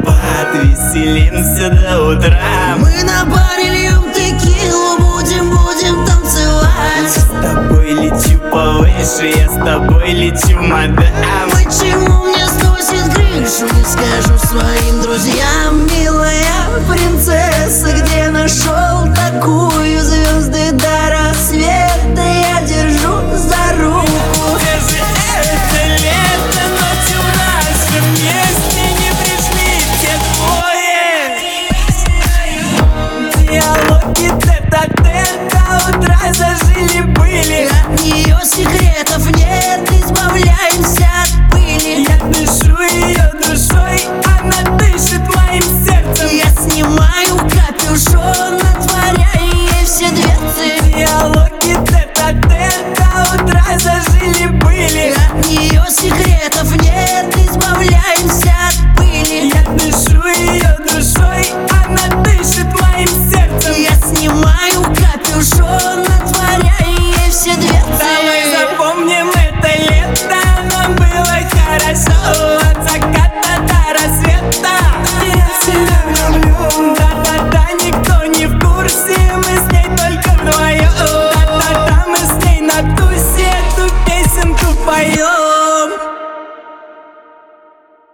водопад, веселимся до утра. Мы на баре льем текилу, будем танцевать. С тобой лечу повыше, я с тобой лечу, мадам. Почему мне сносит крышу, не скажу своим друзьям. Милая принцесса, где нашел такую? Звезды до рассвета я держу за руку. Где же это лето, ночью в нашем месте не пришли те двое. Диалоги тет-а-тет до утра зажили-были. От нее секретов нет, избавляемся от пыли. Я дышу ее душой, она дышит моим сердцем. Я снимаю капюшон, отворяю ей все дверцы. Диалоги тет-а-тет до утра зажили-были. От нее секрет